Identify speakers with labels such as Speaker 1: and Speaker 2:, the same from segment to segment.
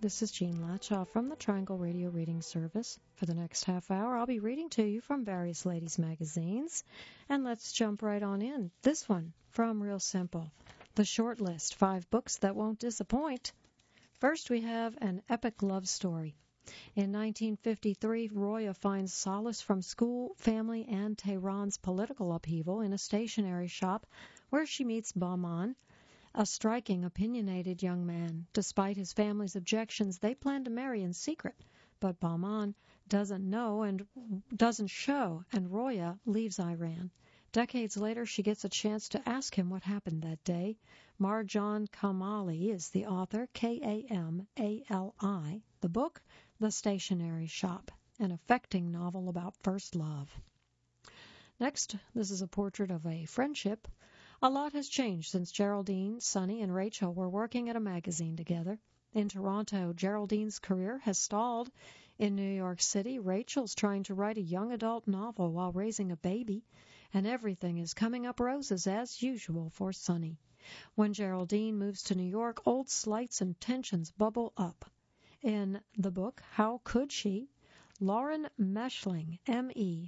Speaker 1: This is Jean Latchaw from the Triangle Radio Reading Service. For the next half hour, I'll be reading to you from various ladies' magazines. And let's jump right on in. This one from Real Simple, The Short List, 5 books that won't disappoint. First, we have an epic love story. In 1953, Roya finds solace from school, family, and Tehran's political upheaval in a stationery shop where she meets Bahman, a striking, opinionated young man. Despite his family's objections, they plan to marry in secret, but Bahman doesn't show, and Roya leaves Iran. Decades later, she gets a chance to ask him what happened that day. Marjan Kamali is the author, Kamali. The book, The Stationery Shop, an affecting novel about first love. Next, this is a portrait of a friendship. A lot has changed since Geraldine, Sonny, and Rachel were working at a magazine together. In Toronto, Geraldine's career has stalled. In New York City, Rachel's trying to write a young adult novel while raising a baby, and everything is coming up roses as usual for Sonny. When Geraldine moves to New York, old slights and tensions bubble up. In the book, How Could She?, Lauren Mechling, Mechling,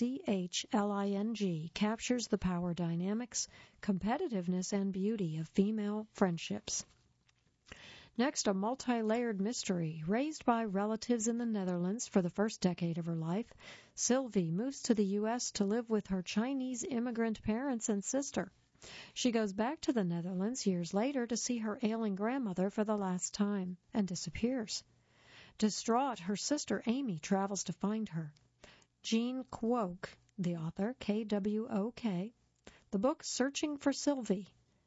Speaker 1: captures the power dynamics, competitiveness, and beauty of female friendships. Next, a multi-layered mystery. Raised by relatives in the Netherlands for the first decade of her life, Sylvie moves to the U.S. to live with her Chinese immigrant parents and sister. She goes back to the Netherlands years later to see her ailing grandmother for the last time and disappears. Distraught, her sister Amy travels to find her. Jean Kwok, the author, Kwok. The book Searching for Sylvie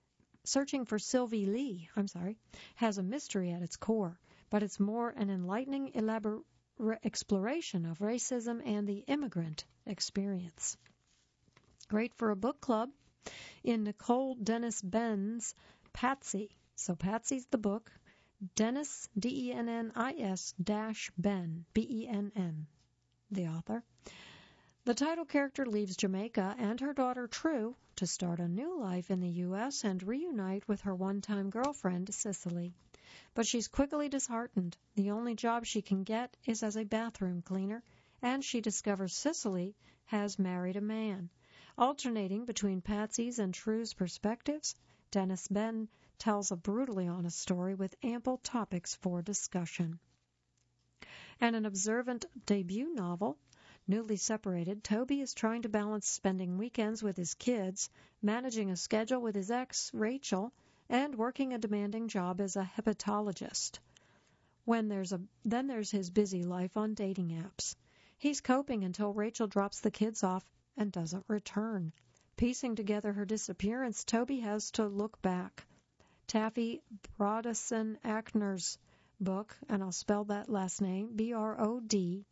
Speaker 1: Lee, has a mystery at its core, but it's more an enlightening exploration of racism and the immigrant experience. Great for a book club. In Nicole Dennis Benn's Patsy. So Patsy's the book. Dennis, Dennis -Ben, Benn, the author. The title character leaves Jamaica and her daughter True to start a new life in the U.S. and reunite with her one-time girlfriend, Cicely. But she's quickly disheartened. The only job she can get is as a bathroom cleaner, and she discovers Cicely has married a man. Alternating between Patsy's and True's perspectives, Dennis Benn tells a brutally honest story with ample topics for discussion. And an observant debut novel. Newly separated, Toby is trying to balance spending weekends with his kids, managing a schedule with his ex, Rachel, and working a demanding job as a hepatologist. Then there's his busy life on dating apps. He's coping until Rachel drops the kids off and doesn't return. Piecing together her disappearance, Toby has to look back. Taffy Brodesser-Akner's book, and I'll spell that last name, Brodesser-Akner,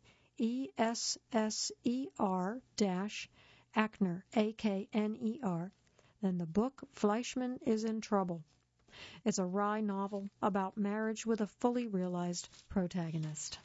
Speaker 1: Akner. Then the book Fleischman is in Trouble. It's a wry novel about marriage with a fully realized protagonist.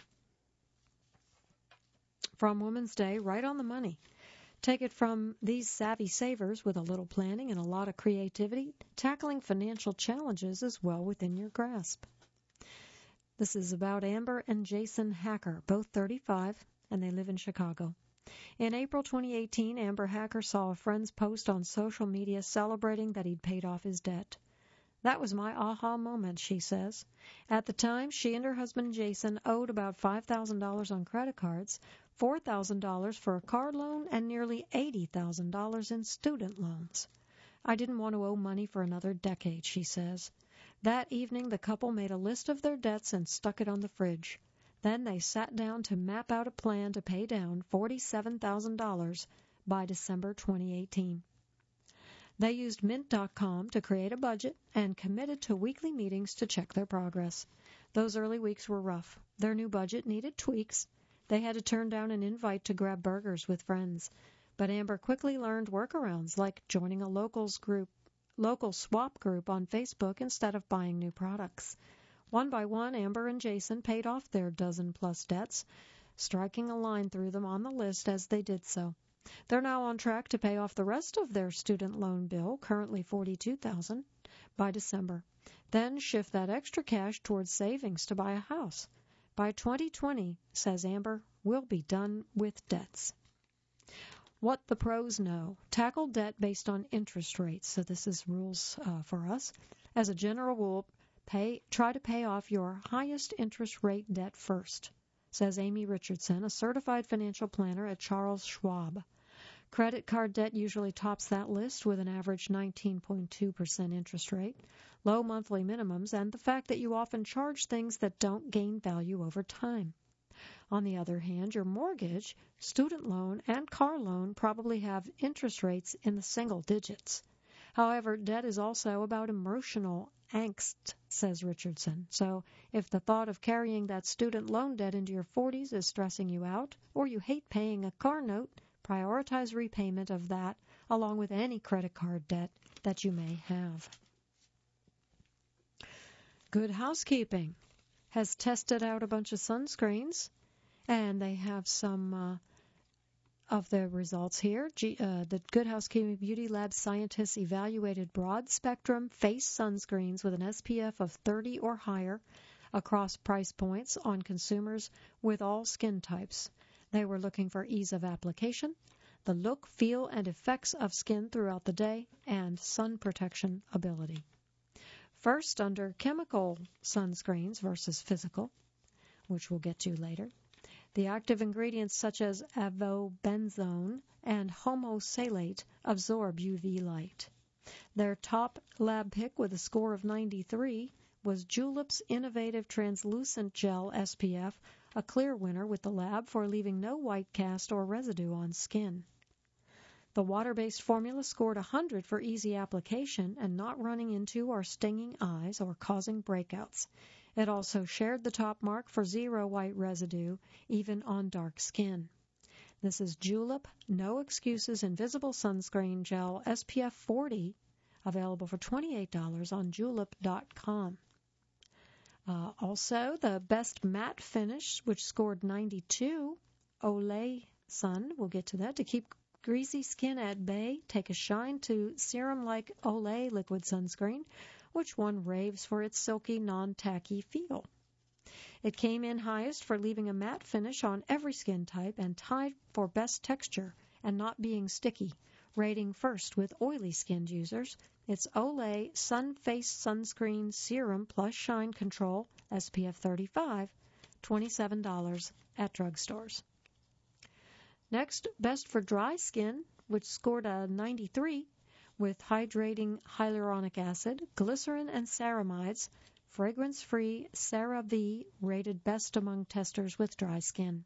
Speaker 1: From Woman's Day, right on the money. Take it from these savvy savers with a little planning and a lot of creativity. Tackling financial challenges is well within your grasp. This is about Amber and Jason Hacker, both 35, and they live in Chicago. In April 2018, Amber Hacker saw a friend's post on social media celebrating that he'd paid off his debt. That was my aha moment, she says. At the time, she and her husband Jason owed about $5,000 on credit cards, $4,000 for a car loan, and nearly $80,000 in student loans. I didn't want to owe money for another decade, she says. That evening, the couple made a list of their debts and stuck it on the fridge. Then they sat down to map out a plan to pay down $47,000 by December 2018. They used Mint.com to create a budget and committed to weekly meetings to check their progress. Those early weeks were rough. Their new budget needed tweaks. They had to turn down an invite to grab burgers with friends. But Amber quickly learned workarounds like joining a local swap group on Facebook instead of buying new products. One by one, Amber and Jason paid off their dozen-plus debts, striking a line through them on the list as they did so. They're now on track to pay off the rest of their student loan bill, currently $42,000, by December. Then shift that extra cash towards savings to buy a house. By 2020, says Amber, we'll be done with debts. What the pros know. Tackle debt based on interest rates. So this is rules for us. As a general rule, try to pay off your highest interest rate debt first, says Amy Richardson, a certified financial planner at Charles Schwab. Credit card debt usually tops that list with an average 19.2% interest rate, low monthly minimums, and the fact that you often charge things that don't gain value over time. On the other hand, your mortgage, student loan, and car loan probably have interest rates in the single digits. However, debt is also about emotional angst, says Richardson. So if the thought of carrying that student loan debt into your 40s is stressing you out, or you hate paying a car note, prioritize repayment of that along with any credit card debt that you may have. Good Housekeeping has tested out a bunch of sunscreens, and they have some of the results here. The Good Housekeeping Beauty Lab scientists evaluated broad-spectrum face sunscreens with an SPF of 30 or higher across price points on consumers with all skin types. They were looking for ease of application, the look, feel, and effects of skin throughout the day, and sun protection ability. First, under chemical sunscreens versus physical, which we'll get to later, the active ingredients such as avobenzone and homosalate absorb UV light. Their top lab pick with a score of 93 was Julep's innovative translucent gel SPF, a clear winner with the lab for leaving no white cast or residue on skin. The water-based formula scored 100 for easy application and not running into or stinging eyes or causing breakouts. It also shared the top mark for zero white residue, even on dark skin. This is Julep No Excuses Invisible Sunscreen Gel SPF 40, available for $28 on julep.com. Also, the best matte finish, which scored 92, Olay Sun, we'll get to that. To keep greasy skin at bay, take a shine to serum-like Olay liquid sunscreen, which one raves for its silky, non-tacky feel. It came in highest for leaving a matte finish on every skin type and tied for best texture and not being sticky, rating first with oily-skinned users. It's Olay Sun Face Sunscreen Serum Plus Shine Control SPF 35, $27 at drugstores. Next, best for dry skin, which scored a 93 with hydrating hyaluronic acid, glycerin, and ceramides. Fragrance-free CeraVe rated best among testers with dry skin.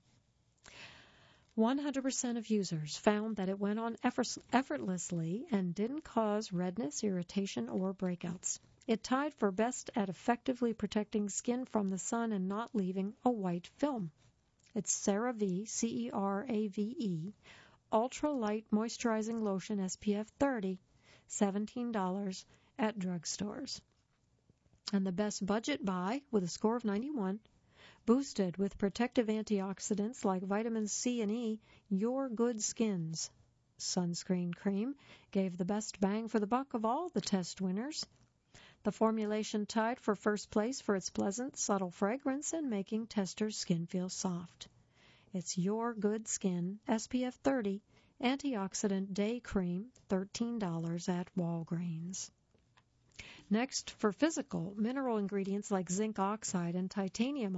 Speaker 1: 100% of users found that it went on effortlessly and didn't cause redness, irritation, or breakouts. It tied for best at effectively protecting skin from the sun and not leaving a white film. It's CeraVe, C-E-R-A-V-E, Ultra Light Moisturizing Lotion SPF 30, $17 at drugstores. And the best budget buy, with a score of 91, boosted with protective antioxidants like vitamins C and E, Your Good Skin's sunscreen cream gave the best bang for the buck of all the test winners. The formulation tied for first place for its pleasant, subtle fragrance and making testers' skin feel soft. It's Your Good Skin SPF 30 Antioxidant Day Cream, $13 at Walgreens. Next, for physical, mineral ingredients like zinc oxide and titanium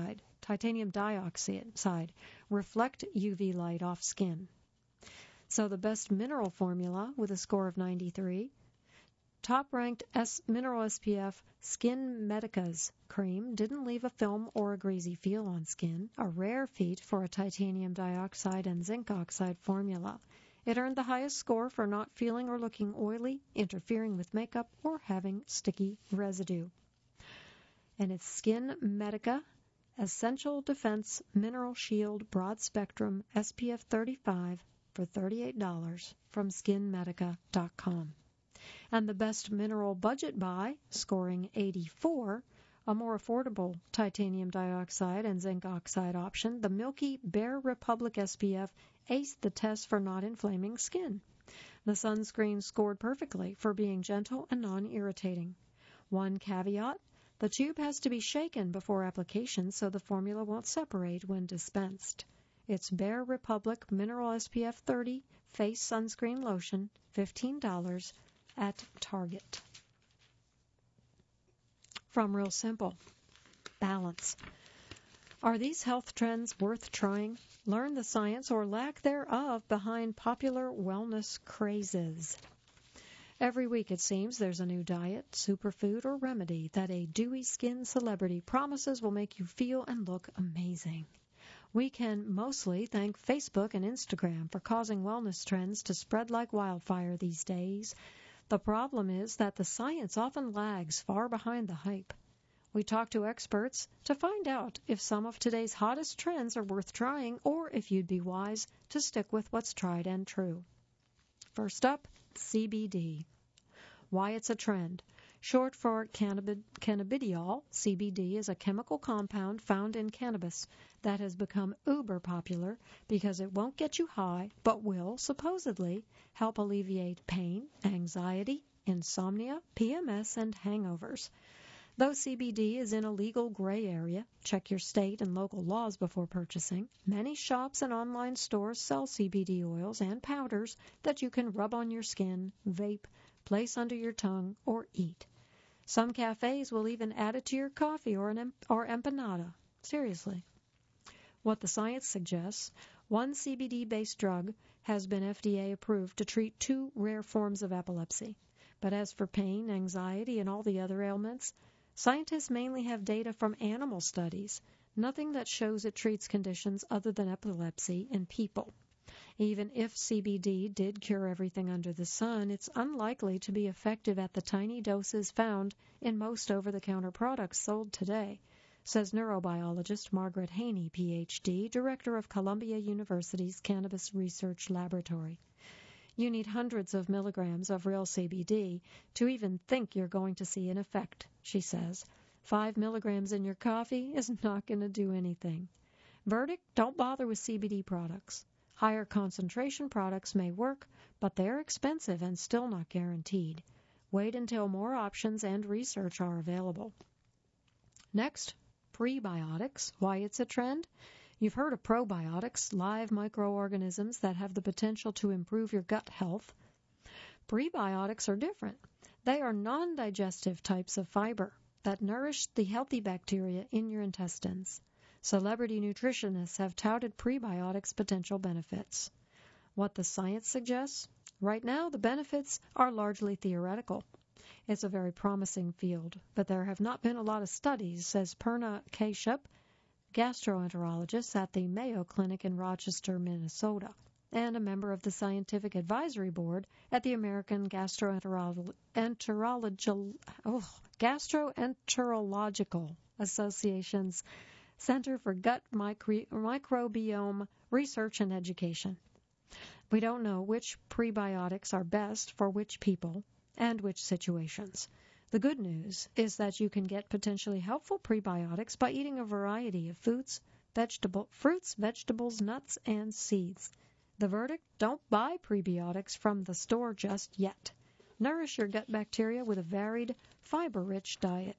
Speaker 1: dioxide reflect UV light off skin. So the best mineral formula with a score of 93, top-ranked mineral SPF Skin Medica's cream didn't leave a film or a greasy feel on skin, a rare feat for a titanium dioxide and zinc oxide formula. It earned the highest score for not feeling or looking oily, interfering with makeup, or having sticky residue. And it's Skin Medica Essential Defense Mineral Shield Broad Spectrum SPF 35 for $38 from skinmedica.com. And the best mineral budget buy, scoring 84, a more affordable titanium dioxide and zinc oxide option, the Milky Bare Republic SPF aced the test for not inflaming skin. The sunscreen scored perfectly for being gentle and non-irritating. One caveat: the tube has to be shaken before application so the formula won't separate when dispensed. It's Bare Republic Mineral SPF 30 Face Sunscreen Lotion, $15 at Target. From Real Simple, balance. Are these health trends worth trying? Learn the science or lack thereof behind popular wellness crazes. Every week, it seems, there's a new diet, superfood, or remedy that a dewy skin celebrity promises will make you feel and look amazing. We can mostly thank Facebook and Instagram for causing wellness trends to spread like wildfire these days. The problem is that the science often lags far behind the hype. We talk to experts to find out if some of today's hottest trends are worth trying or if you'd be wise to stick with what's tried and true. First up, CBD. Why it's a trend. Short for cannabidiol, CBD is a chemical compound found in cannabis that has become uber popular because it won't get you high but will, supposedly, help alleviate pain, anxiety, insomnia, PMS, and hangovers. Though CBD is in a legal gray area, check your state and local laws before purchasing. Many shops and online stores sell CBD oils and powders that you can rub on your skin, vape, place under your tongue, or eat. Some cafes will even add it to your coffee or empanada. Seriously. What the science suggests, one CBD-based drug has been FDA approved to treat 2 rare forms of epilepsy. But as for pain, anxiety, and all the other ailments, scientists mainly have data from animal studies, nothing that shows it treats conditions other than epilepsy in people. Even if CBD did cure everything under the sun, it's unlikely to be effective at the tiny doses found in most over-the-counter products sold today, says neurobiologist Margaret Haney, Ph.D., director of Columbia University's Cannabis Research Laboratory. You need hundreds of milligrams of real CBD to even think you're going to see an effect, she says. 5 milligrams in your coffee is not going to do anything. Verdict: don't bother with CBD products. Higher concentration products may work, but they're expensive and still not guaranteed. Wait until more options and research are available. Next, prebiotics. Why it's a trend? You've heard of probiotics, live microorganisms that have the potential to improve your gut health. Prebiotics are different. They are non-digestive types of fiber that nourish the healthy bacteria in your intestines. Celebrity nutritionists have touted prebiotics' potential benefits. What the science suggests? Right now, the benefits are largely theoretical. It's a very promising field, but there have not been a lot of studies, says Purna Kashyap, gastroenterologist at the Mayo Clinic in Rochester, Minnesota, and a member of the Scientific Advisory Board at the American Gastroenterological Association's Center for Gut Microbiome Research and Education. We don't know which prebiotics are best for which people and which situations. The good news is that you can get potentially helpful prebiotics by eating a variety of fruits, vegetables, nuts, and seeds. The verdict: don't buy prebiotics from the store just yet. Nourish your gut bacteria with a varied, fiber-rich diet.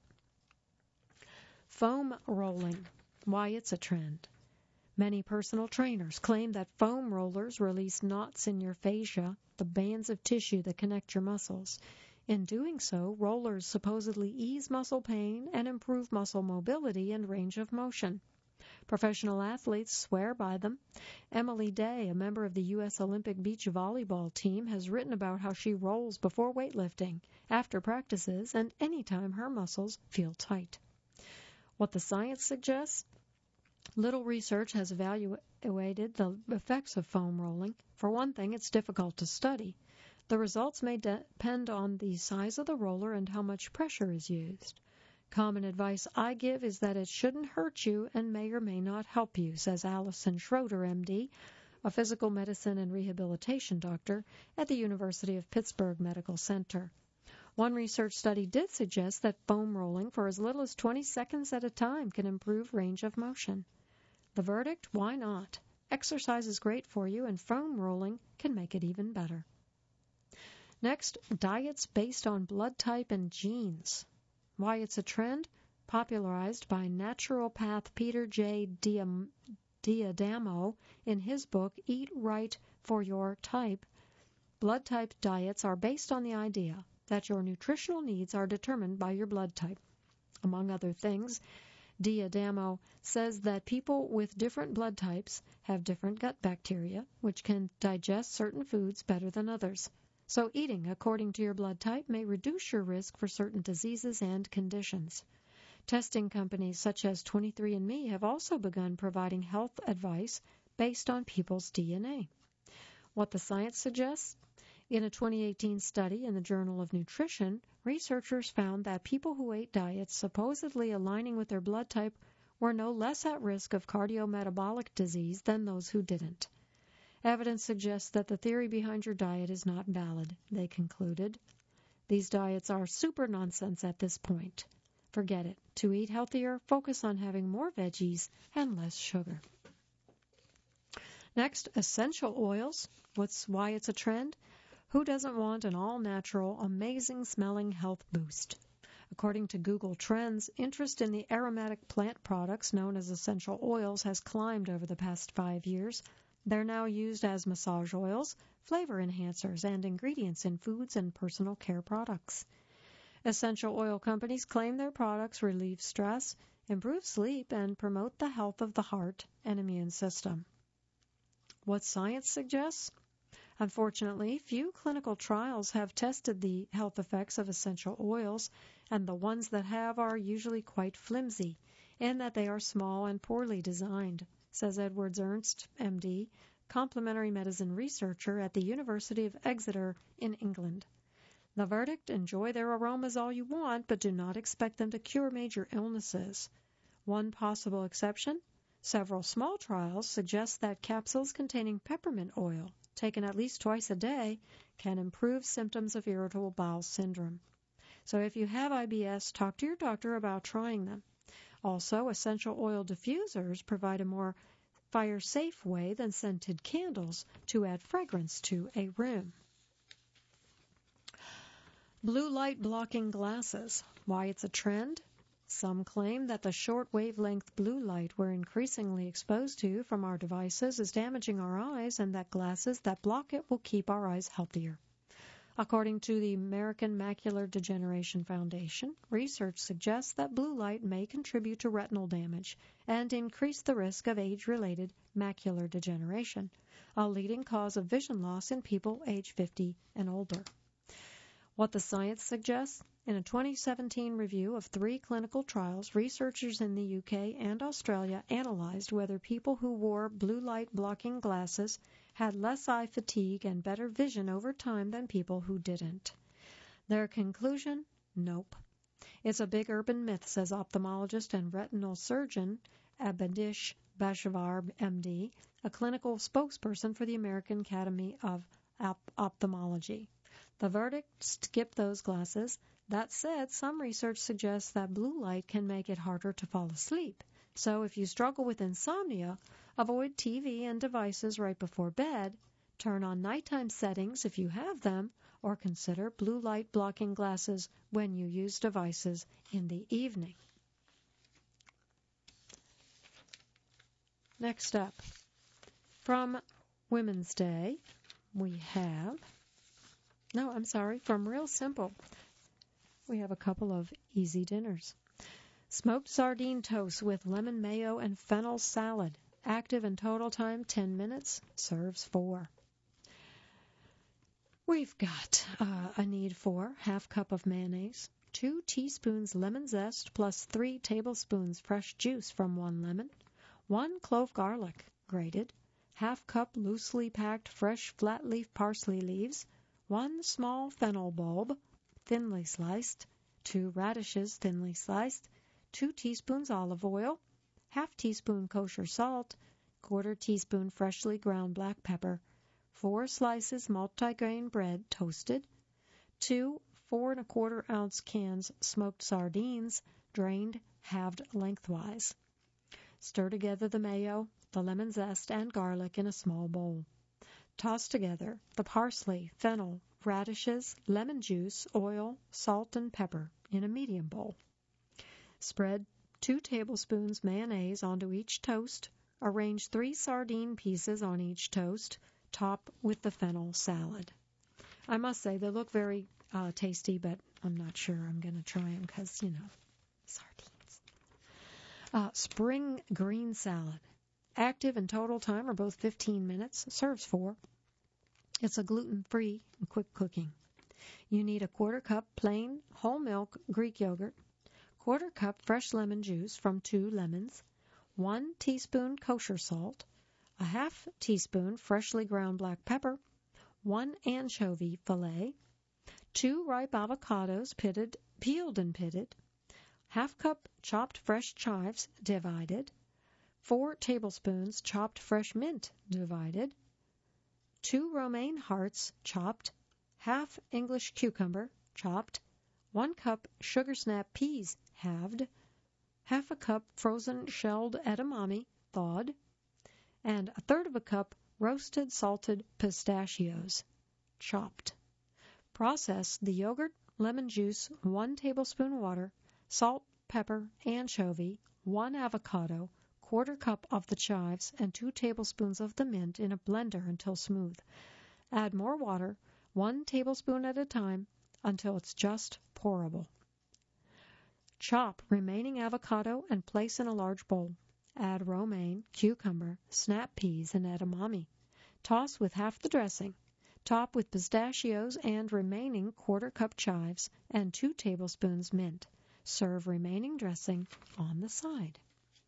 Speaker 1: Foam rolling. Why it's a trend. Many personal trainers claim that foam rollers release knots in your fascia, the bands of tissue that connect your muscles. In doing so, rollers supposedly ease muscle pain and improve muscle mobility and range of motion. Professional athletes swear by them. Emily Day, a member of the U.S. Olympic beach volleyball team, has written about how she rolls before weightlifting, after practices, and anytime her muscles feel tight. What the science suggests? Little research has evaluated the effects of foam rolling. For one thing, it's difficult to study. The results may depend on the size of the roller and how much pressure is used. Common advice I give is that it shouldn't hurt you and may or may not help you, says Allison Schroeder, MD, a physical medicine and rehabilitation doctor at the University of Pittsburgh Medical Center. One research study did suggest that foam rolling for as little as 20 seconds at a time can improve range of motion. The verdict? Why not? Exercise is great for you, and foam rolling can make it even better. Next, diets based on blood type and genes. Why it's a trend? Popularized by naturopath Peter J. Diadamo in his book Eat Right for Your Type. Blood type diets are based on the idea that your nutritional needs are determined by your blood type. Among other things, Diadamo says that people with different blood types have different gut bacteria, which can digest certain foods better than others. So eating according to your blood type may reduce your risk for certain diseases and conditions. Testing companies such as 23andMe have also begun providing health advice based on people's DNA. What the science suggests? In a 2018 study in the Journal of Nutrition, researchers found that people who ate diets supposedly aligning with their blood type were no less at risk of cardiometabolic disease than those who didn't. Evidence suggests that the theory behind your diet is not valid, they concluded. These diets are super nonsense at this point. Forget it. To eat healthier, focus on having more veggies and less sugar. Next, essential oils. Why it's a trend? Who doesn't want an all-natural, amazing-smelling health boost? According to Google Trends, interest in the aromatic plant products known as essential oils has climbed over the past 5 years. They're now used as massage oils, flavor enhancers, and ingredients in foods and personal care products. Essential oil companies claim their products relieve stress, improve sleep, and promote the health of the heart and immune system. What science suggests? Unfortunately, few clinical trials have tested the health effects of essential oils, and the ones that have are usually quite flimsy, in that they are small and poorly designed, says Edward Ernst, MD, complementary medicine researcher at the University of Exeter in England. The verdict: enjoy their aromas all you want, but do not expect them to cure major illnesses. One possible exception: several small trials suggest that capsules containing peppermint oil, taken at least twice a day, can improve symptoms of irritable bowel syndrome. So if you have IBS, talk to your doctor about trying them. Also, essential oil diffusers provide a more fire-safe way than scented candles to add fragrance to a room. Blue light blocking glasses. Why it's a trend? Some claim that the short wavelength blue light we're increasingly exposed to from our devices is damaging our eyes, and that glasses that block it will keep our eyes healthier. According to the American Macular Degeneration Foundation, research suggests that blue light may contribute to retinal damage and increase the risk of age-related macular degeneration, a leading cause of vision loss in people age 50 and older. What the science suggests? In a 2017 review of 3 clinical trials, researchers in the UK and Australia analyzed whether people who wore blue light blocking glasses had less eye fatigue and better vision over time than people who didn't. Their conclusion? Nope. It's a big urban myth, says ophthalmologist and retinal surgeon Abdish Bashavar, MD, a clinical spokesperson for the American Academy of Ophthalmology. The verdict: skip those glasses. That said, some research suggests that blue light can make it harder to fall asleep. So if you struggle with insomnia, avoid TV and devices right before bed, turn on nighttime settings if you have them, or consider blue light blocking glasses when you use devices in the evening. Next up, from Women's Day, we have, from Real Simple, we have a couple of easy dinners. Smoked sardine toast with lemon mayo and fennel salad. Active and total time 10 minutes. Serves 4. We've got a need for half cup of mayonnaise, 2 teaspoons lemon zest plus 3 tablespoons fresh juice from 1 lemon, 1 clove garlic, grated, half cup loosely packed fresh flat leaf parsley leaves, 1 small fennel bulb, thinly sliced, 2 radishes thinly sliced, 2 teaspoons olive oil, half teaspoon kosher salt, quarter teaspoon freshly ground black pepper, 4 slices multigrain bread toasted, 2 4 1/4 ounce cans smoked sardines, drained, halved lengthwise. Stir together the mayo, the lemon zest, and garlic in a small bowl. Toss together the parsley, fennel, radishes, lemon juice, oil, salt, and pepper in a medium bowl. Spread 2 tablespoons mayonnaise onto each toast. Arrange 3 sardine pieces on each toast. Top with the fennel salad. I must say, they look very tasty, but I'm not sure I'm going to try them because, sardines. Spring green salad. Active and total time are both 15 minutes. Serves 4. It's a gluten-free and quick cooking. You need a 1/4 cup plain whole milk Greek yogurt, 1/4 cup fresh lemon juice from 2 lemons, 1 teaspoon kosher salt, a 1/2 teaspoon freshly ground black pepper, 1 anchovy fillet, 2 ripe avocados peeled and pitted, 1/2 cup chopped fresh chives divided, 4 tablespoons chopped fresh mint divided, 2 romaine hearts chopped, 1/2 English cucumber chopped, 1 cup sugar snap peas halved, 1/2 cup frozen shelled edamame thawed, and 1/3 cup roasted salted pistachios chopped. Process the yogurt, lemon juice, 1 tablespoon water, salt, pepper, anchovy, 1 avocado, 1/4 cup of the chives, and 2 tablespoons of the mint in a blender until smooth. Add more water, 1 tablespoon at a time, until it's just pourable. Chop remaining avocado and place in a large bowl. Add romaine, cucumber, snap peas, and edamame. Toss with half the dressing. Top with pistachios and remaining 1/4 cup chives and 2 tablespoons mint. Serve remaining dressing on the side.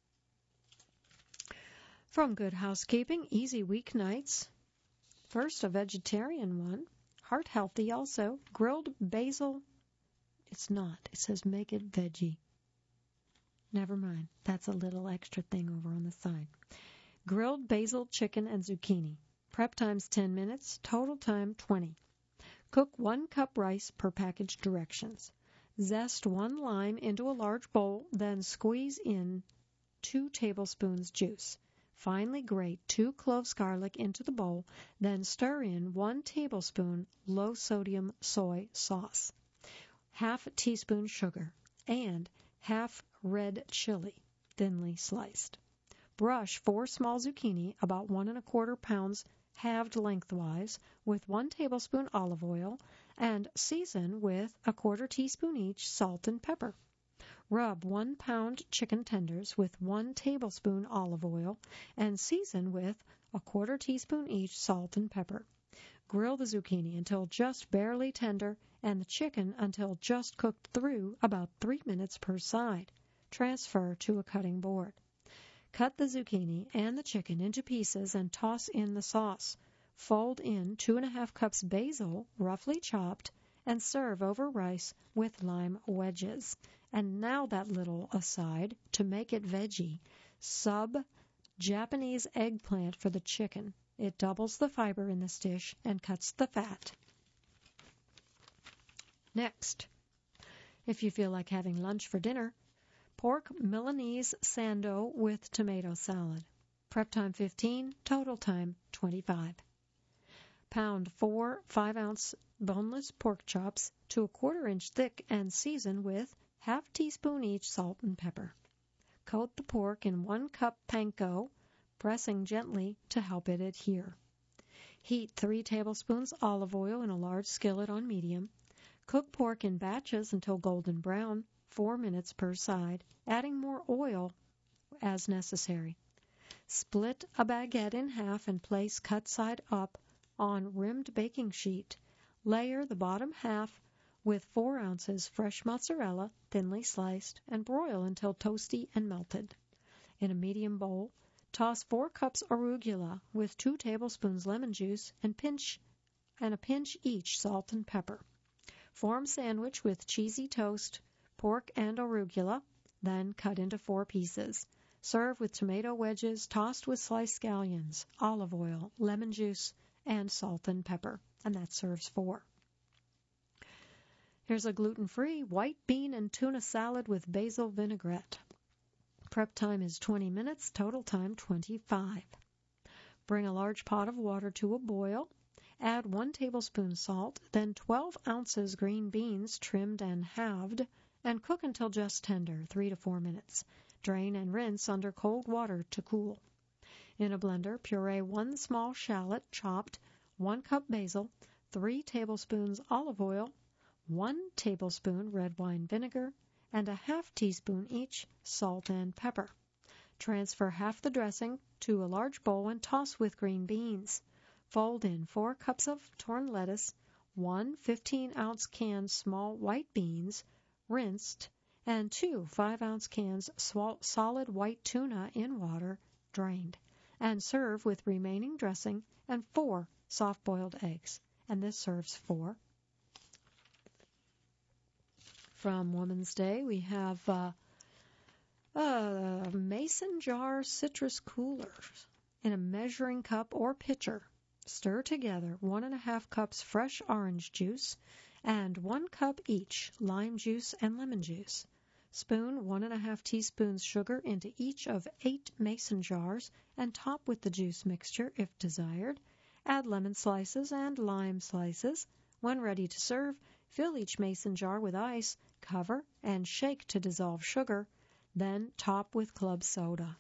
Speaker 1: From Good Housekeeping, easy weeknights. First, a vegetarian one. Heart healthy also. Grilled basil. It's not. It says make it veggie. Never mind. That's a little extra thing over on the side. Grilled basil, chicken, and zucchini. Prep time's 10 minutes. Total time 20. Cook 1 cup rice per package directions. Zest 1 lime into a large bowl, then squeeze in 2 tablespoons juice. Finely grate 2 cloves garlic into the bowl, then stir in 1 tablespoon low-sodium soy sauce, 1/2 teaspoon sugar, and 1/2 red chili, thinly sliced. Brush 4 small zucchini, about 1 1/4 pounds, halved lengthwise, with 1 tablespoon olive oil, and season with 1/4 teaspoon each salt and pepper. Rub 1 pound chicken tenders with 1 tablespoon olive oil and season with 1/4 teaspoon each salt and pepper. Grill the zucchini until just barely tender and the chicken until just cooked through, about 3 minutes per side. Transfer to a cutting board. Cut the zucchini and the chicken into pieces and toss in the sauce. Fold in 2 1/2 cups basil, roughly chopped, and serve over rice with lime wedges. And now that little aside, to make it veggie, sub Japanese eggplant for the chicken. It doubles the fiber in this dish and cuts the fat. Next, if you feel like having lunch for dinner, pork Milanese sando with tomato salad. Prep time 15, total time 25. Pound 4 5-ounce boneless pork chops to 1/4 inch thick and season with 1/2 teaspoon each salt and pepper. Coat the pork in 1 cup panko, pressing gently to help it adhere. Heat 3 tablespoons olive oil in a large skillet on medium. Cook pork in batches until golden brown, 4 minutes per side, adding more oil as necessary. Split a baguette in half and place cut side up on rimmed baking sheet. Layer the bottom half with 4 ounces fresh mozzarella, thinly sliced, and broil until toasty and melted. In a medium bowl, toss 4 cups arugula with 2 tablespoons lemon juice and a pinch each salt and pepper. Form sandwich with cheesy toast, pork and arugula, then cut into 4 pieces. Serve with tomato wedges tossed with sliced scallions, olive oil, lemon juice, and salt and pepper. And that serves 4. Here's a gluten-free white bean and tuna salad with basil vinaigrette. Prep time is 20 minutes, total time 25. Bring a large pot of water to a boil. Add 1 tablespoon salt, then 12 ounces green beans trimmed and halved, and cook until just tender, 3 to 4 minutes. Drain and rinse under cold water to cool. In a blender, puree 1 small shallot chopped, 1 cup basil, 3 tablespoons olive oil, 1 tablespoon red wine vinegar, and a half teaspoon each salt and pepper. Transfer half the dressing to a large bowl and toss with green beans. Fold in 4 cups of torn lettuce, 1 15-ounce can small white beans, rinsed, and 2 5-ounce cans solid white tuna in water, drained, and serve with remaining dressing and 4 soft-boiled eggs. And this serves 4. From Woman's Day, we have mason jar citrus coolers in a measuring cup or pitcher. Stir together 1½ cups fresh orange juice and 1 cup each lime juice and lemon juice. Spoon 1½ teaspoons sugar into each of 8 mason jars and top with the juice mixture if desired. Add lemon slices and lime slices. When ready to serve, fill each mason jar with ice, cover, and shake to dissolve sugar. Then top with club soda.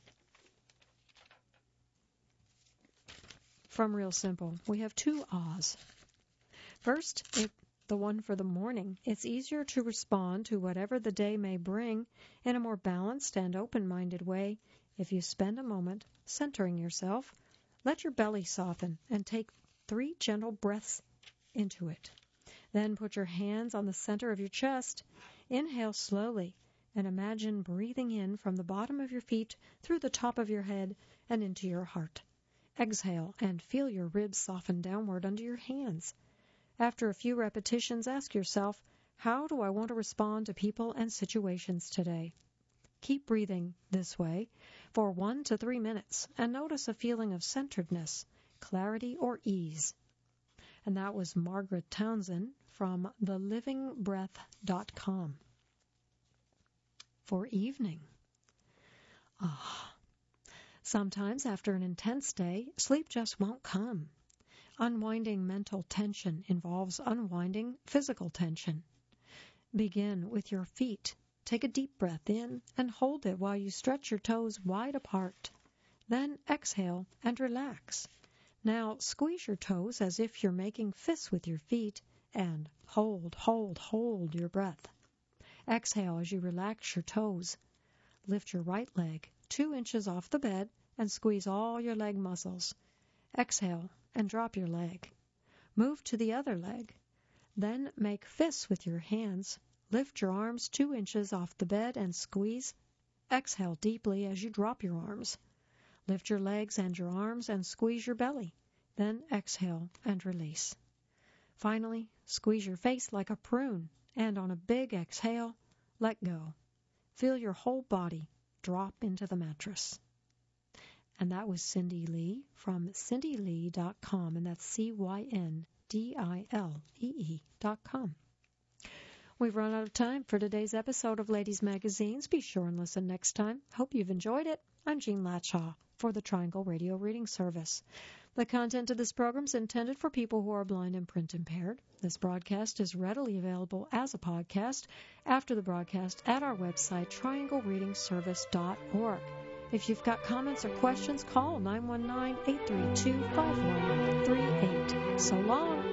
Speaker 1: From Real Simple, we have 2 ahs. First, the one for the morning. It's easier to respond to whatever the day may bring in a more balanced and open-minded way if you spend a moment centering yourself. Let your belly soften and take 3 gentle breaths into it. Then put your hands on the center of your chest. Inhale slowly and imagine breathing in from the bottom of your feet through the top of your head and into your heart. Exhale and feel your ribs soften downward under your hands. After a few repetitions, ask yourself, how do I want to respond to people and situations today? Keep breathing this way for 1 to 3 minutes and notice a feeling of centeredness, clarity, or ease. And that was Margaret Townsend from thelivingbreath.com. For evening. Sometimes after an intense day, sleep just won't come. Unwinding mental tension involves unwinding physical tension. Begin with your feet. Take a deep breath in and hold it while you stretch your toes wide apart. Then exhale and relax. Now squeeze your toes as if you're making fists with your feet and hold your breath. Exhale as you relax your toes. Lift your right leg 2 inches off the bed and squeeze all your leg muscles. Exhale and drop your leg. Move to the other leg. Then make fists with your hands. Lift your arms 2 inches off the bed and squeeze. Exhale deeply as you drop your arms. Lift your legs and your arms and squeeze your belly. Then exhale and release. Finally, squeeze your face like a prune, and on a big exhale, let go. Feel your whole body drop into the mattress. And that was Cindy Lee from cindylee.com, and that's CYNDILEE.com. We've run out of time for today's episode of Ladies Magazines. Be sure and listen next time. Hope you've enjoyed it. I'm Jean Latshaw for the Triangle Radio Reading Service. The content of this program is intended for people who are blind and print impaired. This broadcast is readily available as a podcast after the broadcast at our website, trianglereadingservice.org. If you've got comments or questions, call 919-832-5138. So long.